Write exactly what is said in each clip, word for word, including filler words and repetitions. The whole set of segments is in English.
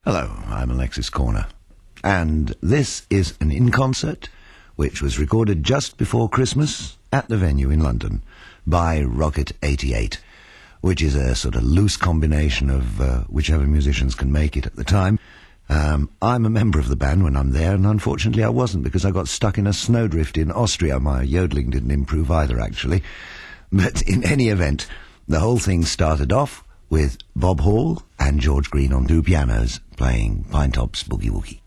Hello, I'm Alexis Corner, and this is an in-concert which was recorded just before Christmas at the venue in London by Rocket eighty-eight, which is a sort of loose combination of uh, whichever musicians can make it at the time. Um, I'm a member of the band when I'm there, and unfortunately I wasn't because I got stuck in a snowdrift in Austria. My yodeling didn't improve either, actually. But in any event, the whole thing started off with Bob Hall and George Green on two pianos playing Pinetop's Boogie Woogie.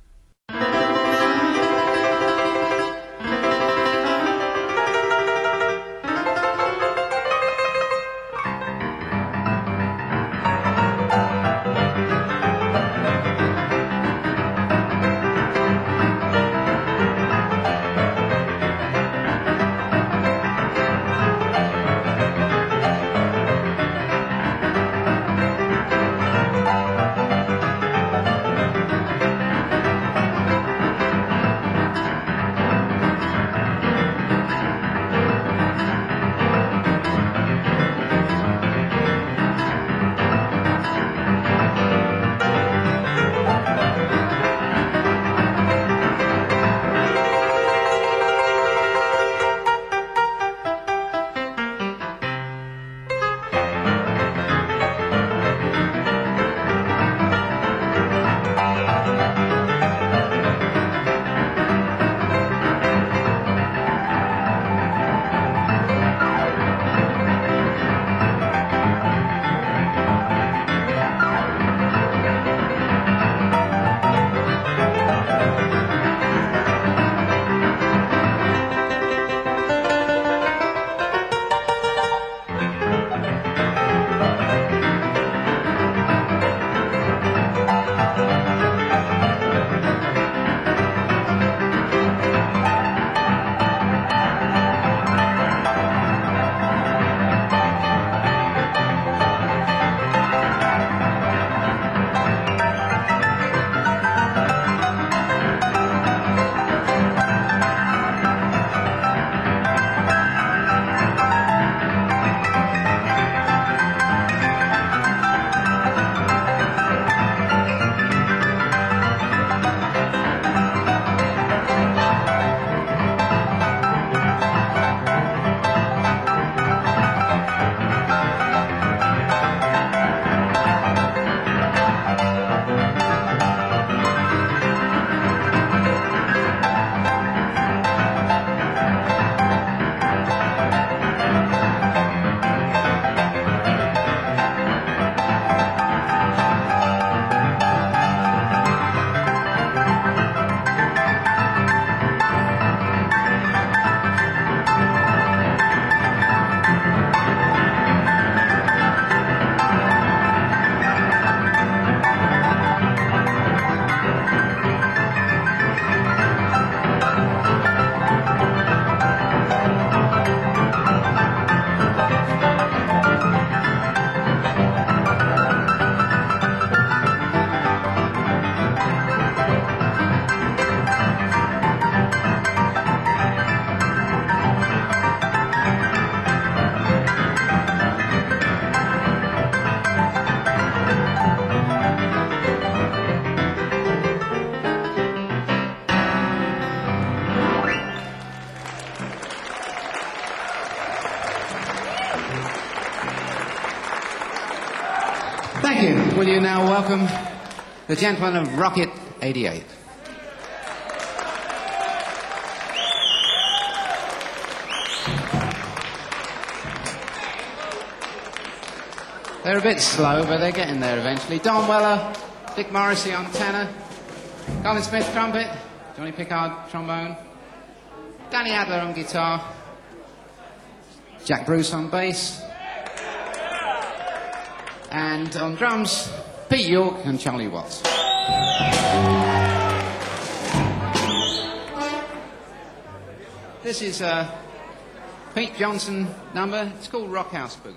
Thank you. Will you now welcome the gentlemen of Rocket eighty-eight? They're a bit slow, but they're getting there eventually. Don Weller, Dick Morrissey on tenor, Colin Smith trumpet, Johnny Pickard trombone, Danny Adler on guitar, Jack Bruce on bass, and on drums, Pete York and Charlie Watts. This is a Pete Johnson number. It's called Rock House Boogie.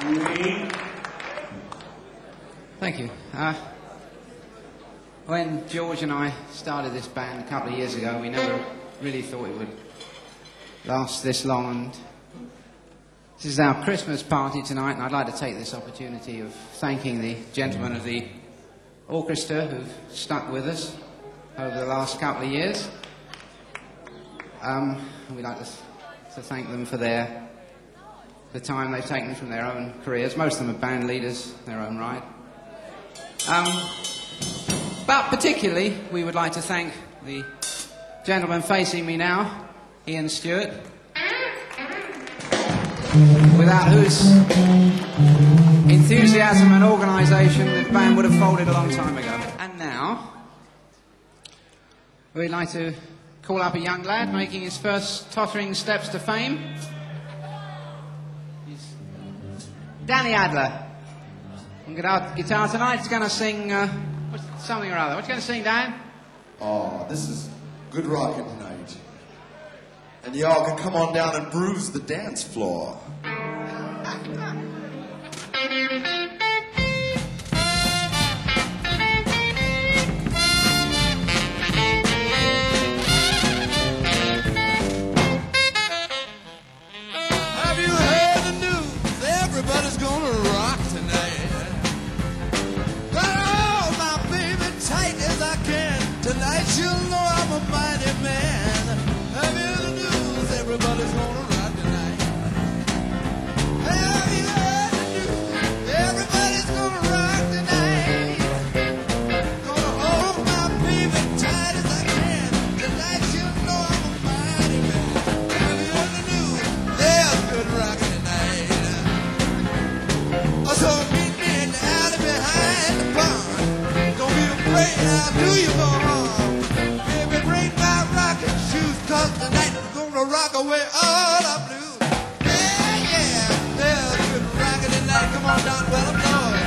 Thank you. Uh, when George and I started this band a couple of years ago, we never really thought it would last this long, and this is our Christmas party tonight, and I'd like to take this opportunity of thanking the gentlemen of the orchestra who've stuck with us over the last couple of years. Um, and we'd like to, to thank them for their the time they've taken from their own careers. Most of them are band leaders in their own right. Um, but particularly, we would like to thank the gentleman facing me now, Ian Stewart, without whose enthusiasm and organisation the band would have folded a long time ago. And now, we'd like to call up a young lad making his first tottering steps to fame. He's Danny Adler. On guitar, guitar tonight, he's going to sing uh, something or other. What are you going to sing, Dan? Oh, this is good rockin' tonight. And y'all can come on down and bruise the dance floor. Have you heard the news? Everybody's gonna rock tonight. Got all my baby tight as I can. Tonight you'll know I'm a mighty man. Have you heard the news? Everybody's gonna rock tonight. Have you heard the news? Everybody's gonna rock tonight. Gonna hold my baby tight as I can. Tonight you'll know I'm a mighty man. Have you heard the news? There's good rockin' tonight. So meet me in the alley behind the barn. Gonna be a great how do you go home? Baby, bring my rockin' shoes, cause tonight we're gonna rock away all the blues. Yeah, yeah, there's good rockin' tonight. Come on down, well, I'm blowing.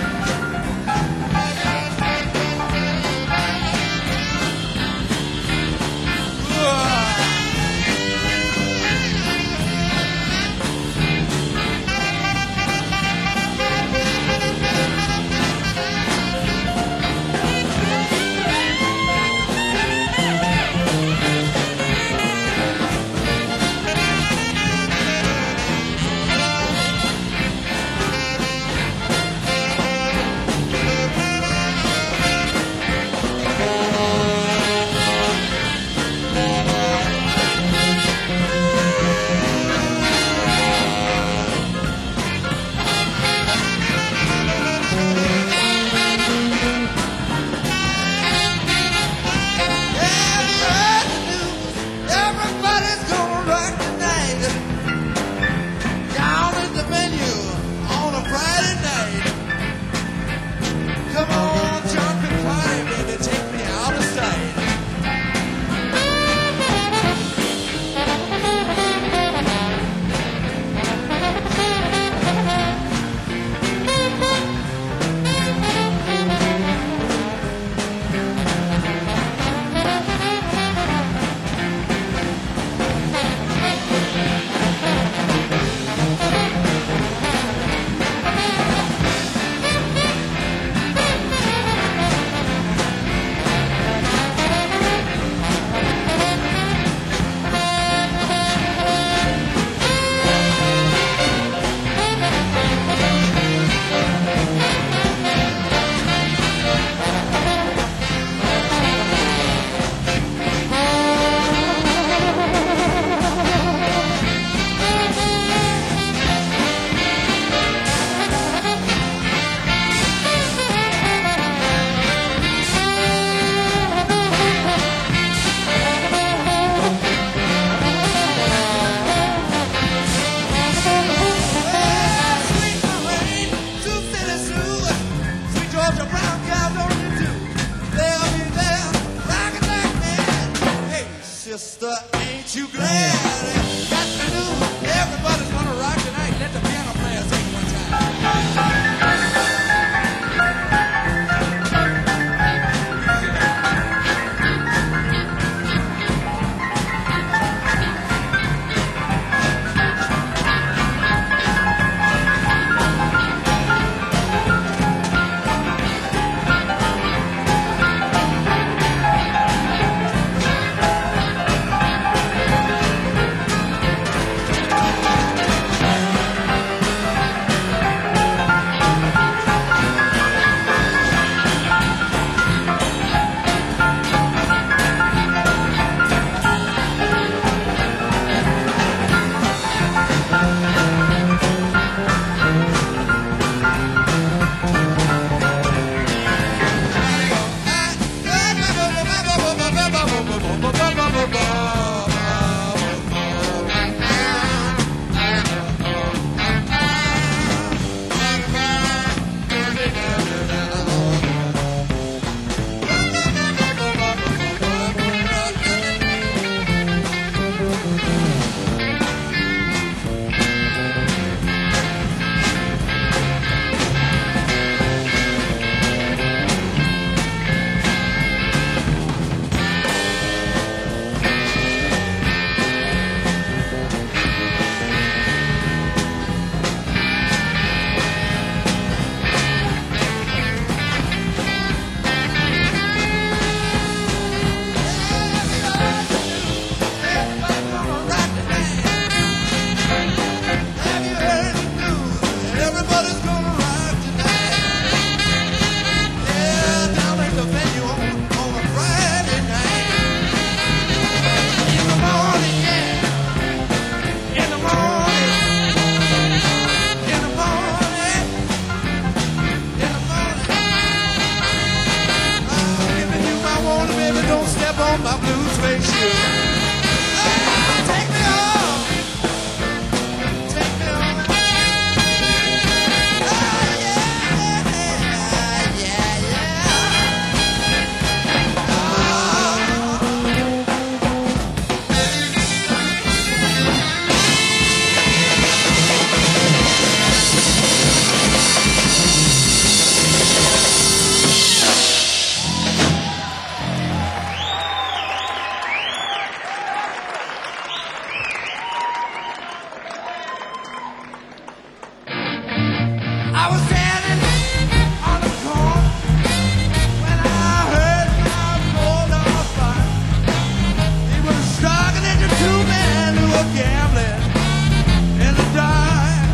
I was standing on the corner when I heard my bulldog bark. He was struggling into two men who were gambling in the dark.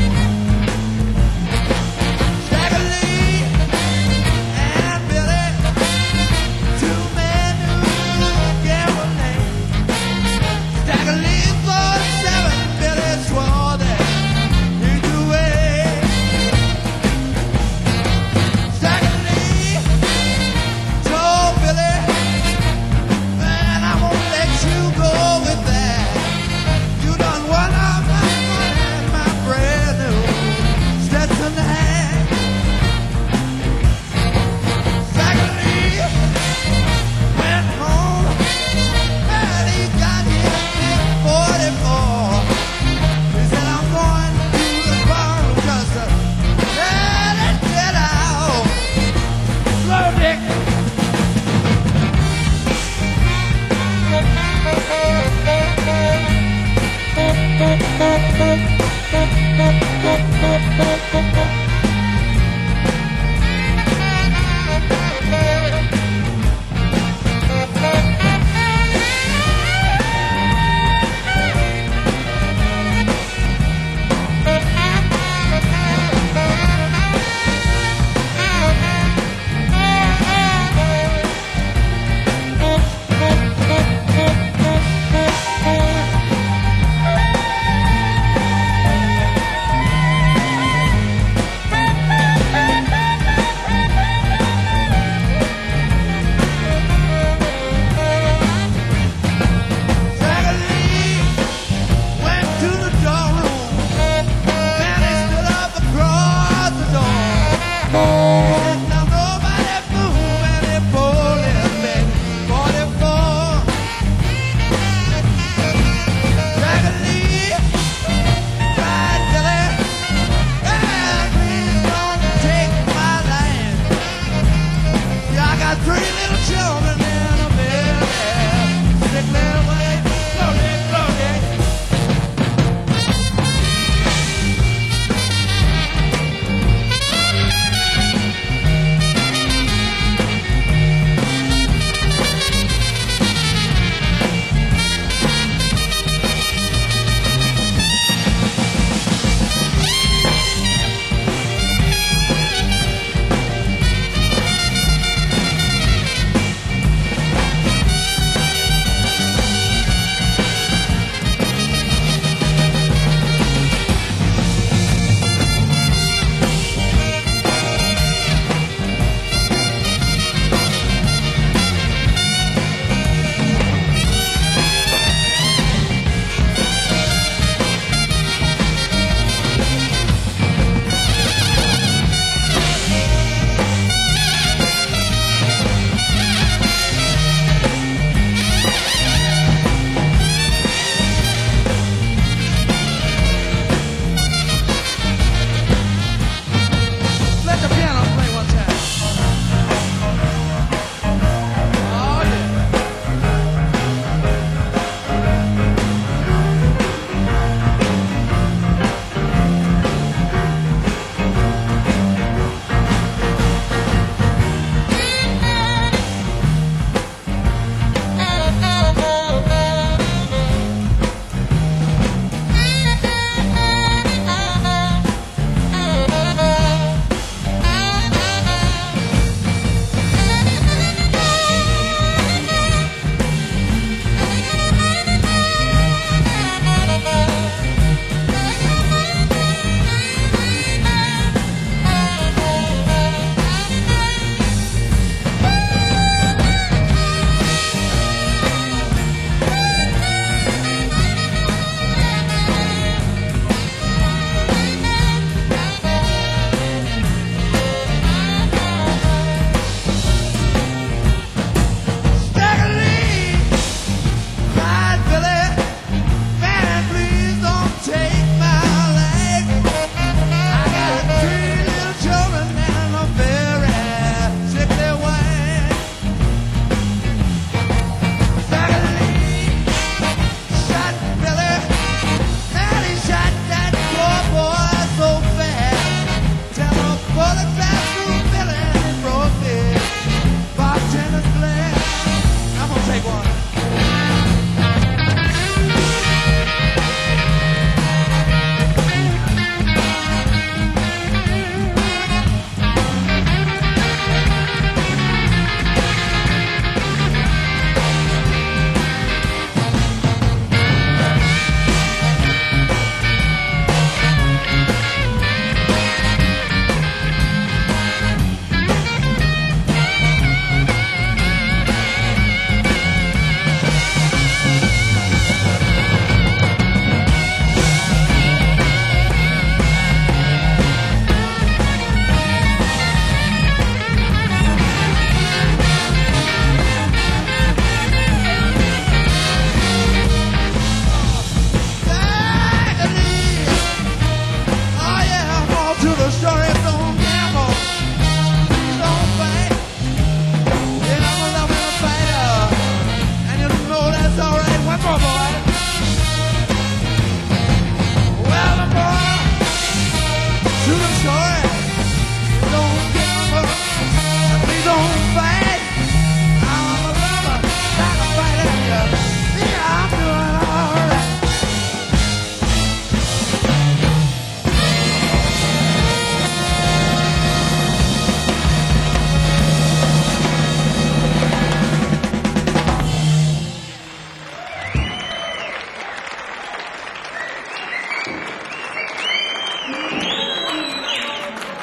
Stagger Lee and Billy, two men who were gambling. Stagger Lee thought seven, Billy swore that he'd do it. Stagger Lee told Billy, man, I won't let you go with that. You done won all my money and my brand new Stetson hat. Stagger Lee went home and he got his big forty-four. He said, I'm going to the bar just to let it get out. Slow Dick.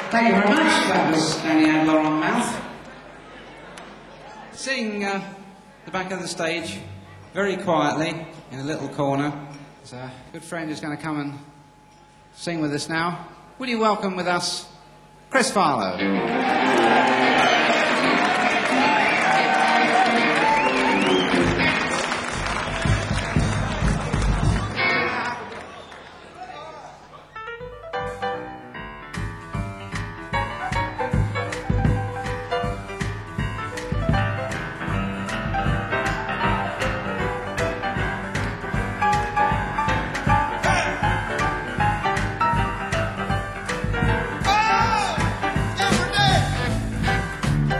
Thank you very much. That was Danny Adler on mouth. Sing uh, the back of the stage very quietly in a little corner. There's a good friend who's going to come and sing with us now. Will you welcome with us Chris Farlow? Oh, every day.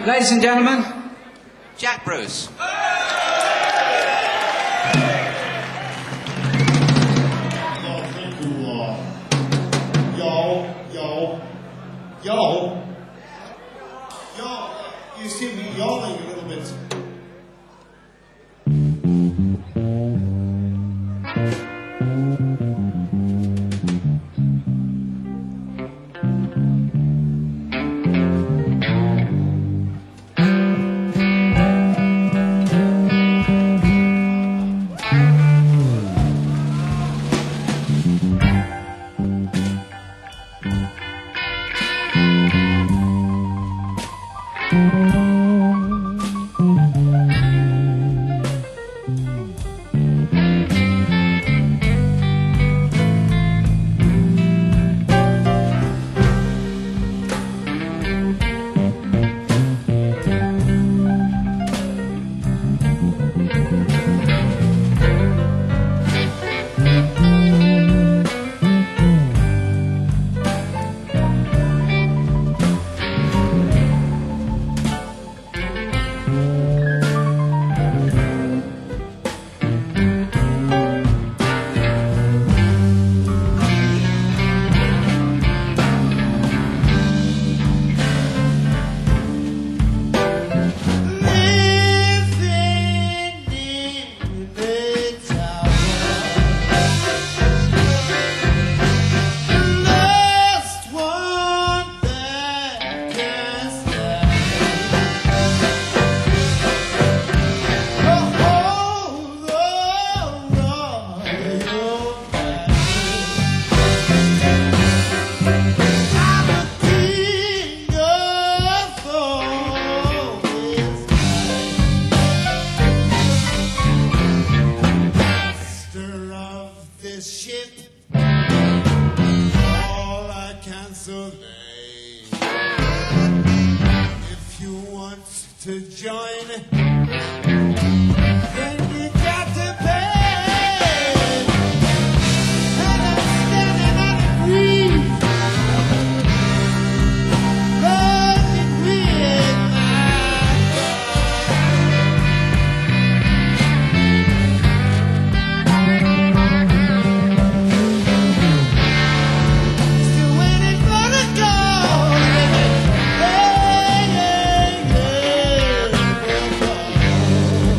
Ladies and gentlemen, Jack Bruce. Yo, yo, yo, yo, you see me yawning a little bit. To join, then you got to pay. And I'm standing on a breeze, rolling with my still waiting for the call. Hey, hey, hey.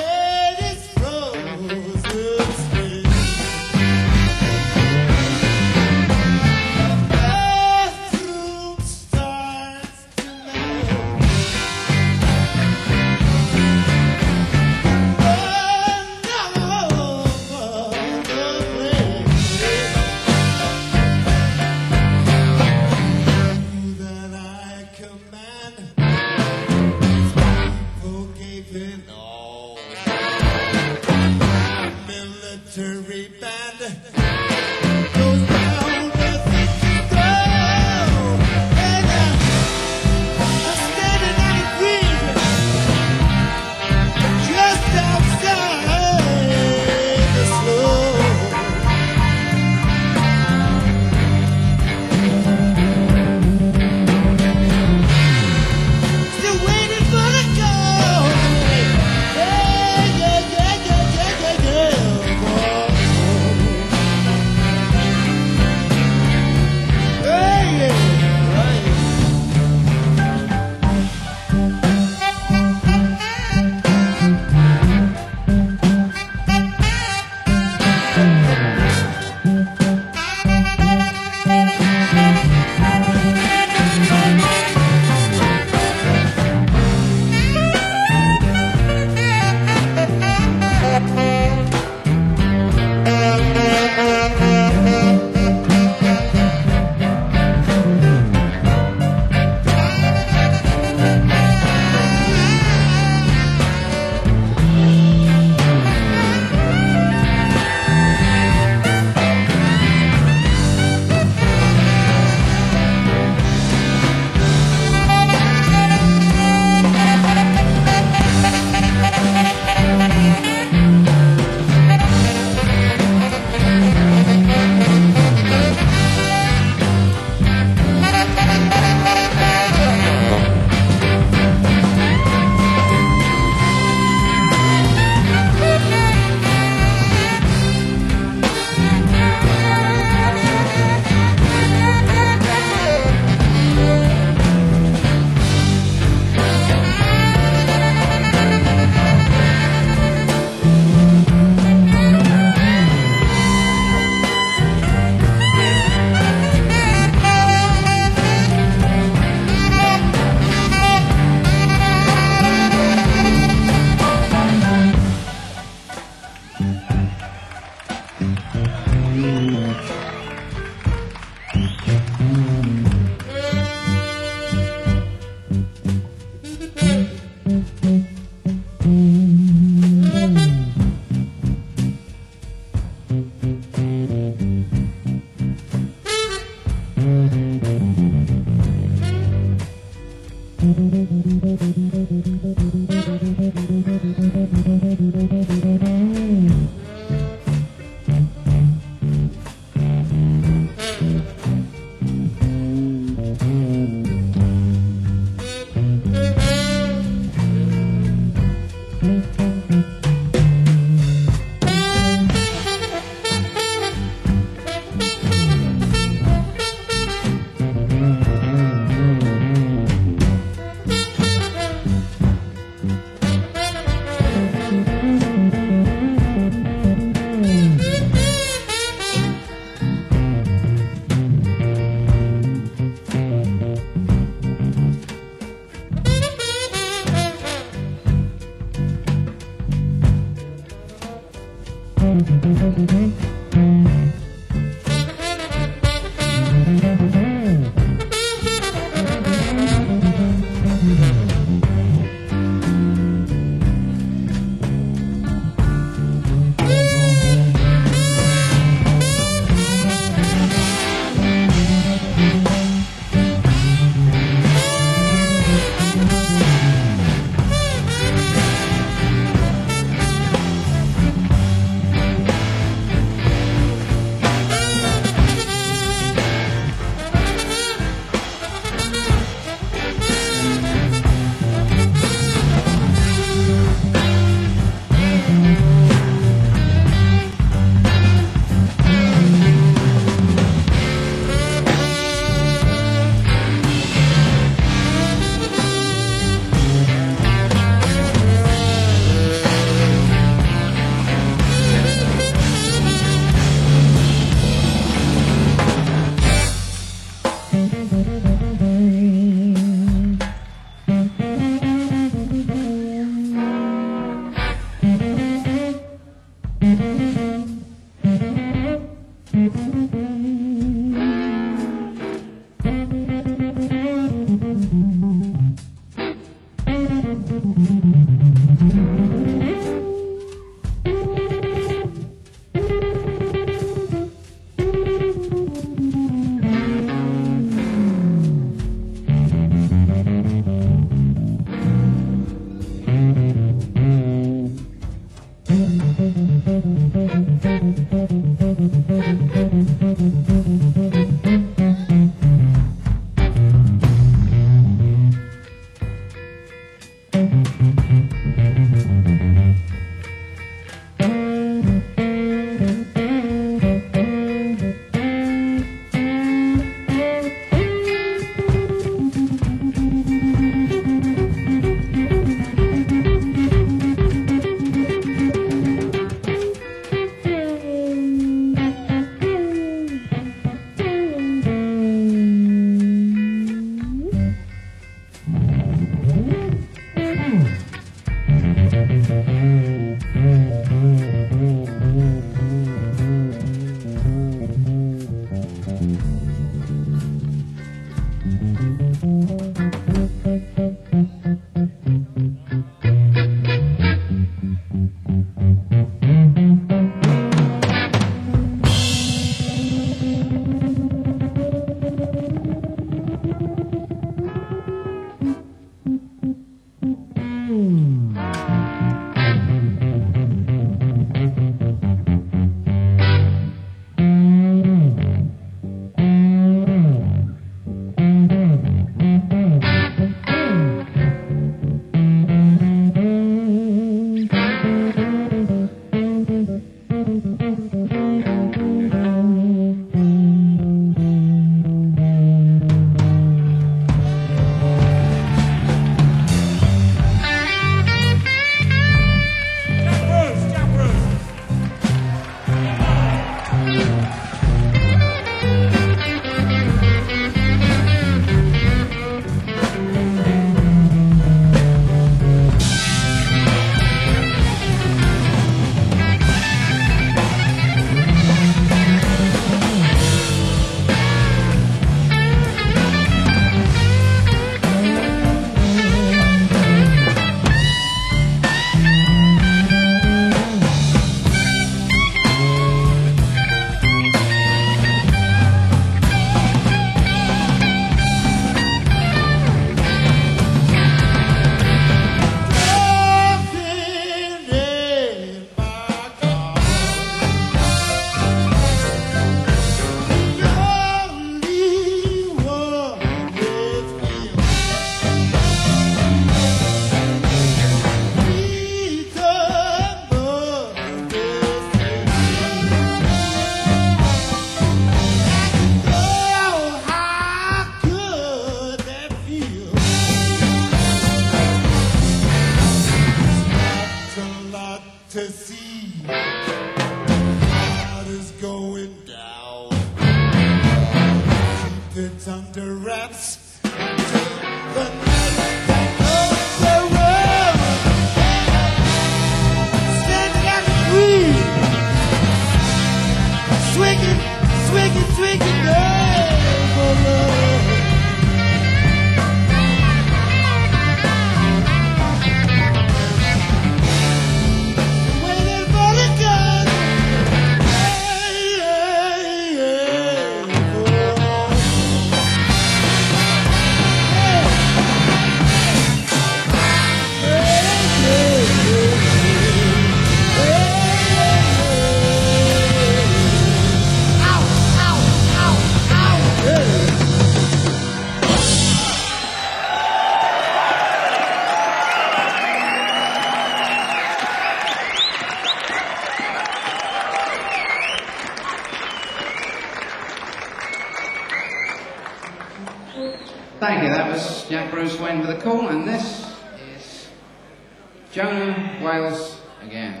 over the call, and this is Jonah Wales again.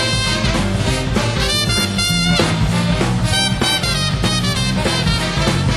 Thank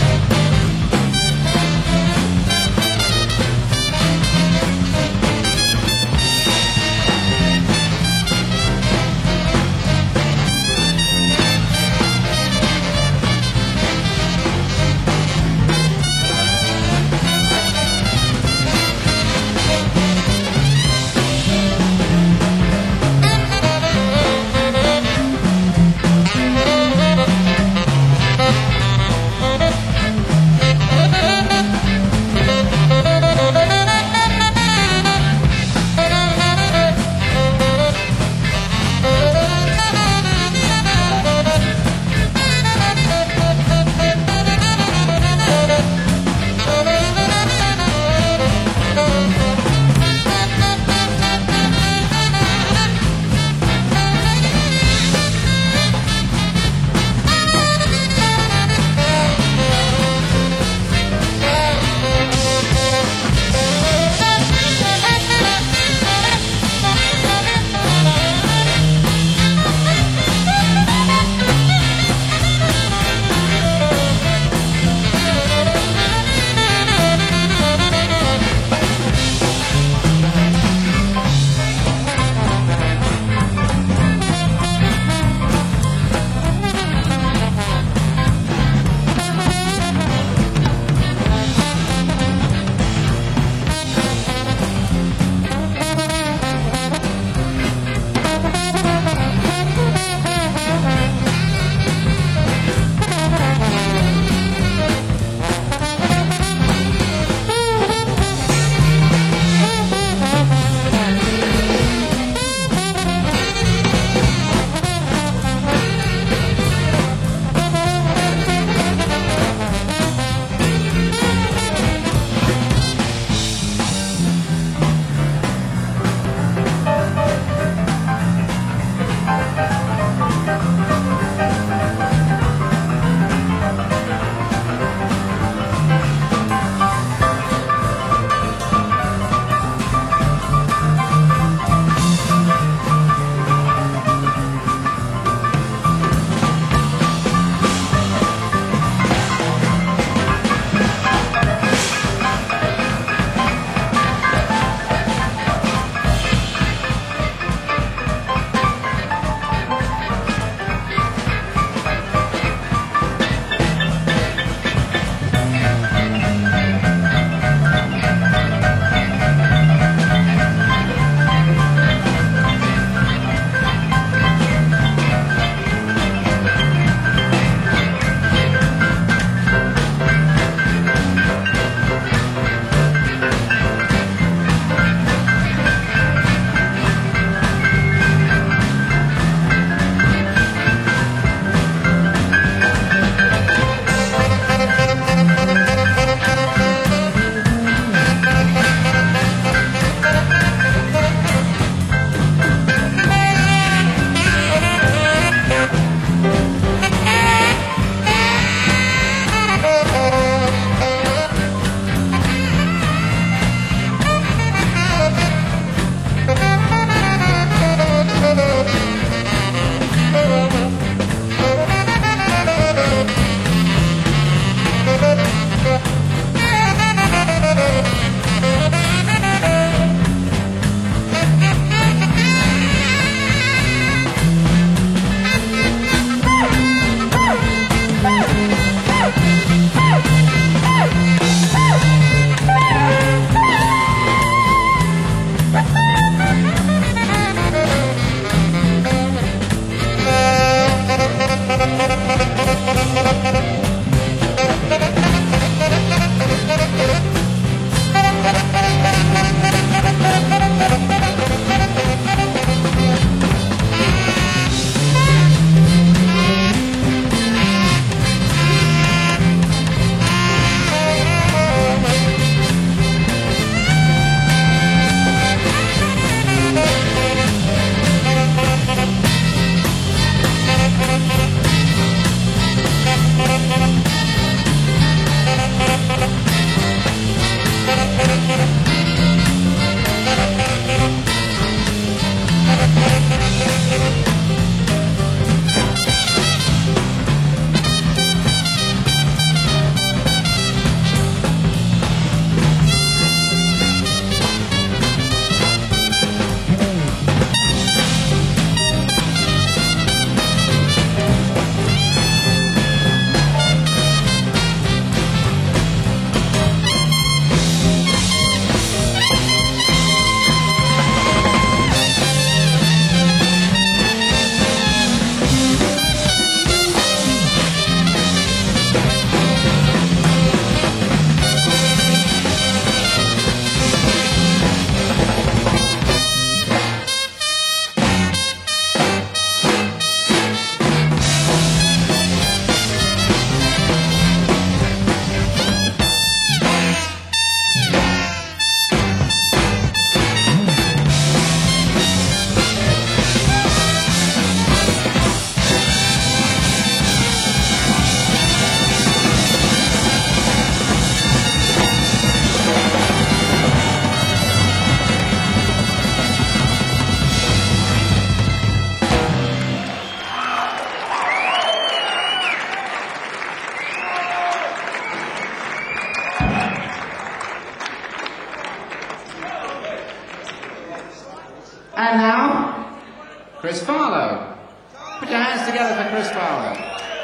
Chris Fowler.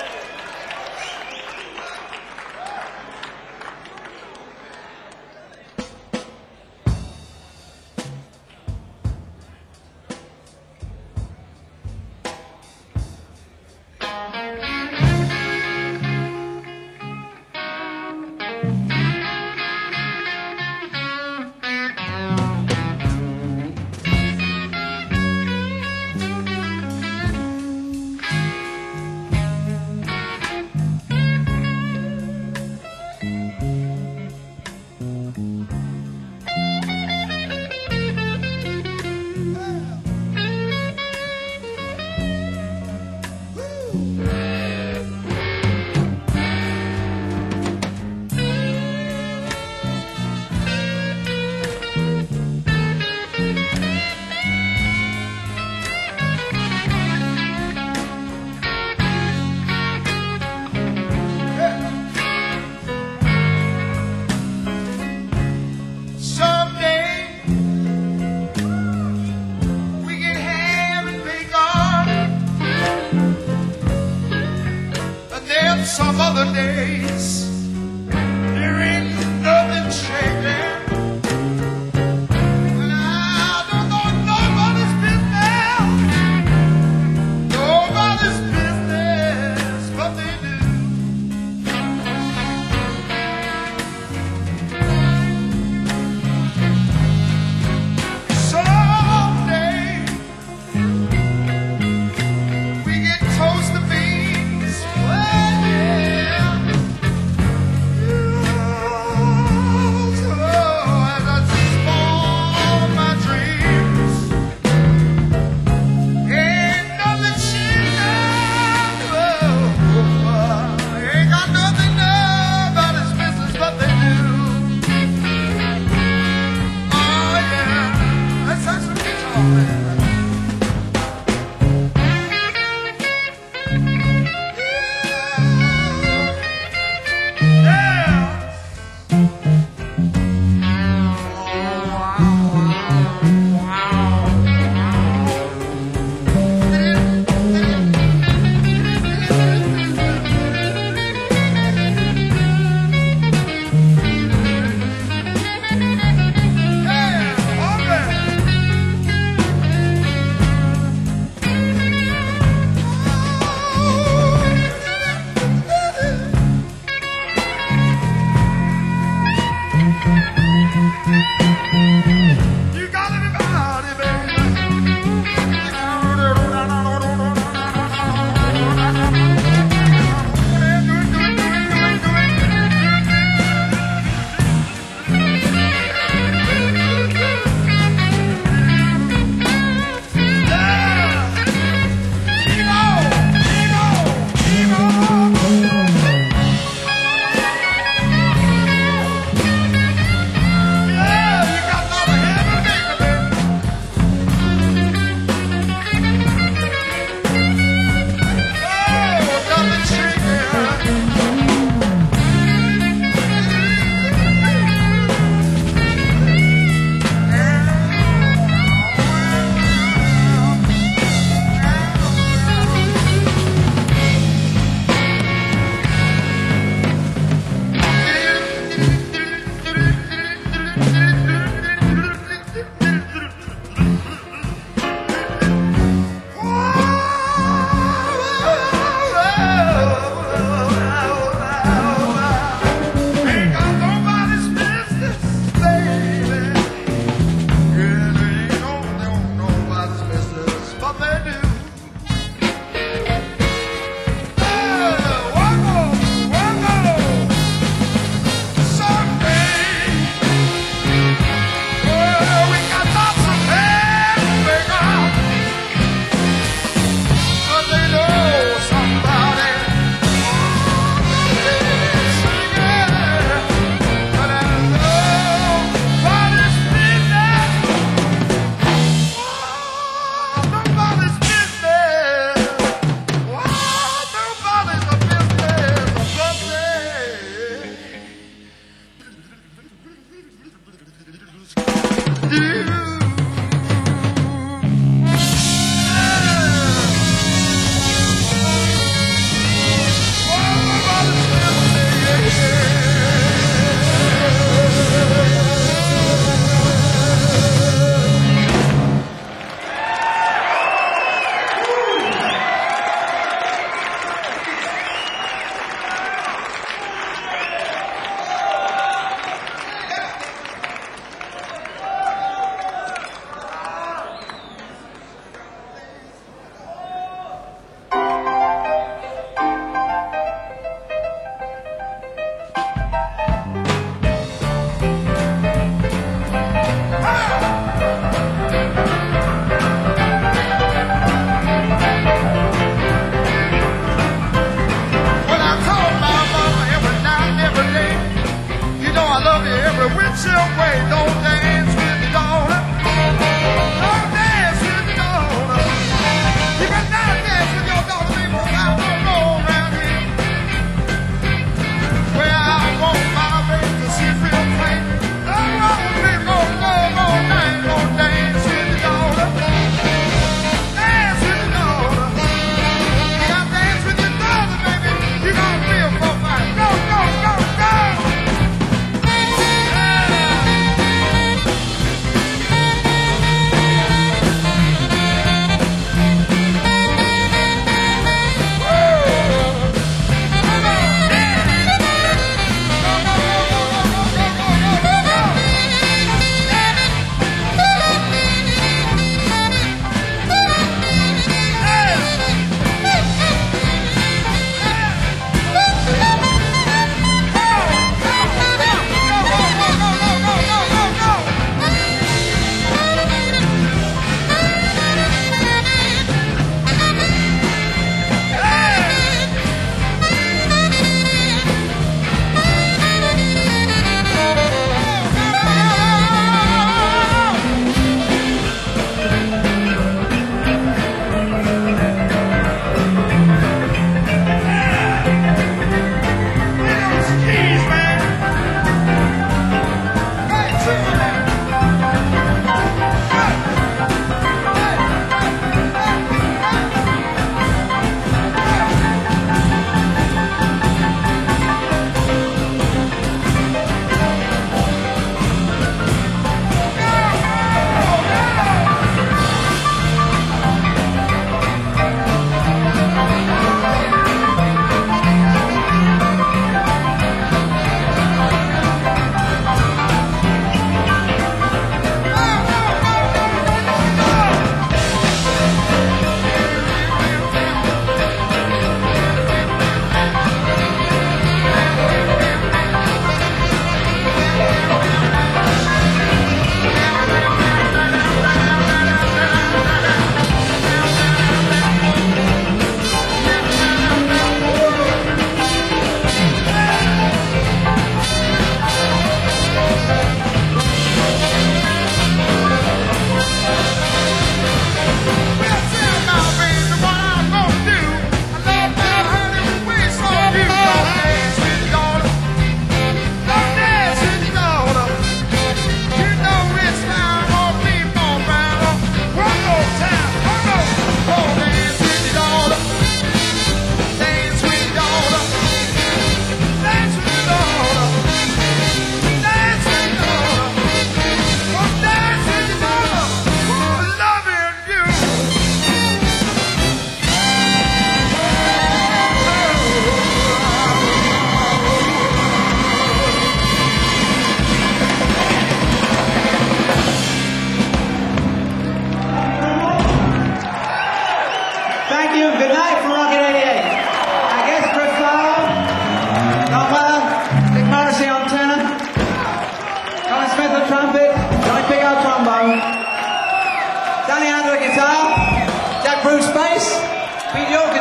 Some other days there ain't nothing shaking. And I don't know nobody's business, nobody's business, but they do. Someday we get toast to beans. Well, yeah.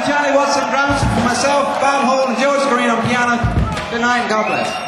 Charlie Watts on drums, myself, Bob Hall and George Green on piano. Good night and God bless.